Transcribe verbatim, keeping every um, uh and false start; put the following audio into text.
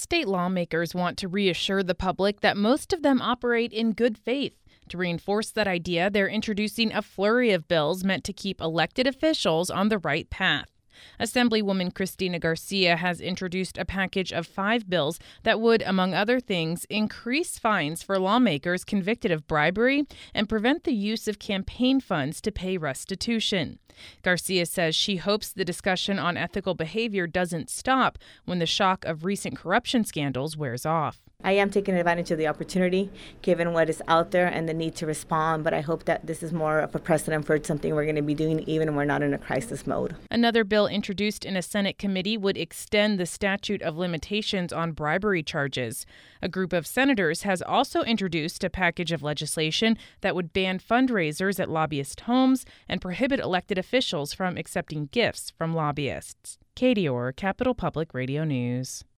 State lawmakers want to reassure the public that most of them operate in good faith. To reinforce that idea, they're introducing a flurry of bills meant to keep elected officials on the right path. Assemblywoman Cristina Garcia has introduced a package of five bills that would, among other things, increase fines for lawmakers convicted of bribery and prevent the use of campaign funds to pay restitution. Garcia says she hopes the discussion on ethical behavior doesn't stop when the shock of recent corruption scandals wears off. I am taking advantage of the opportunity, given what is out there and the need to respond, but I hope that this is more of a precedent for something we're going to be doing even when we're not in a crisis mode. Another bill introduced in a Senate committee would extend the statute of limitations on bribery charges. A group of senators has also introduced a package of legislation that would ban fundraisers at lobbyist homes and prohibit elected officials from accepting gifts from lobbyists. Katie Orr, Capital Public Radio News.